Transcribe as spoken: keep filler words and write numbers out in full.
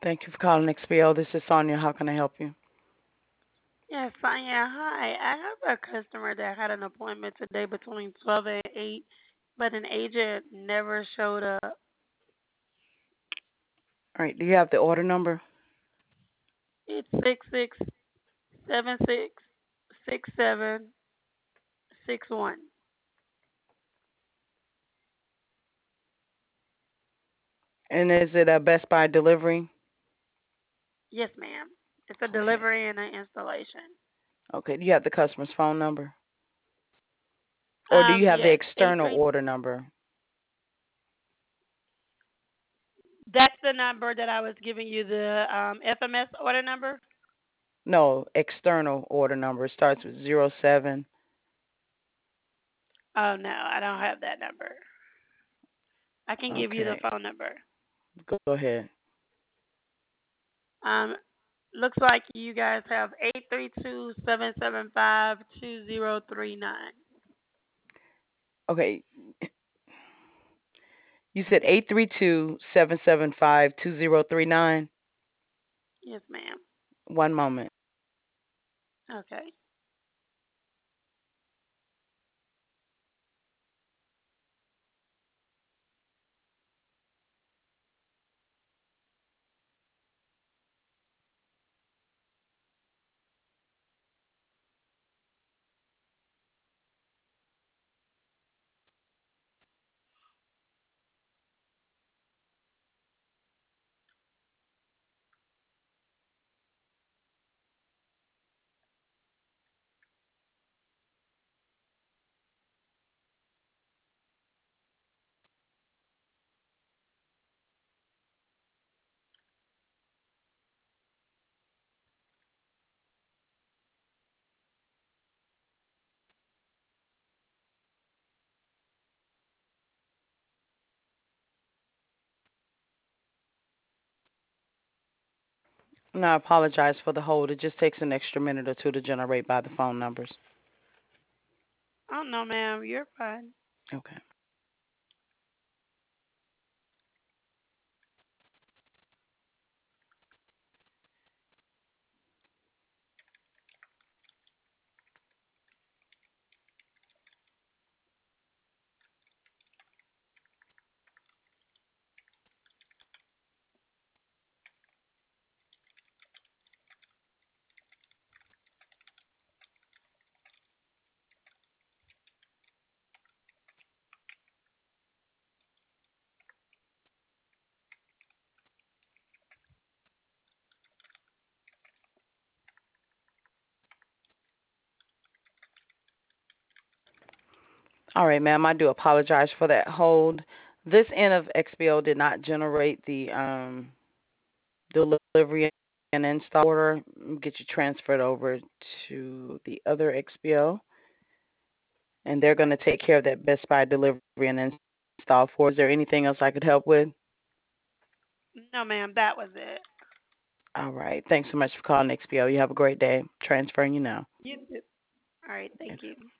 Thank you for calling X P O. This is Sonia. How can I help you? Yes, Sonia. Hi. I have a customer that had an appointment today between twelve and eight, but an agent never showed up. All right. Do you have the order number? It's six six seven six six seven six one. And is it a Best Buy delivery? Yes, ma'am. It's a Okay. delivery and an installation. Okay. Do you have the customer's phone number? Or do Um, you have the yes, eight external three. order number? That's the number that I was giving you. The um F M S order number. No, external order number. It starts with zero seven. Oh no, I don't have that number. I can give you the Okay. phone number. Go ahead. Um, looks like you guys have eight three two seven seven five two zero three nine. Okay. You said eight three two seven seven five two zero three nine. Yes, ma'am. One moment. Okay. And I apologize for the hold. It just takes an extra minute or two to generate by the phone numbers. Oh no, ma'am. You're fine. Okay. All right, ma'am. I do apologize for that hold. This end of X B O did not generate the um, delivery and install order. Get you transferred over to the other X B O, and they're going to take care of that Best Buy delivery and install for. Is there anything else I could help with? No, ma'am. That was it. All right. Thanks so much for calling X B O. You have a great day. Transferring you now. You too. All right. Thank you.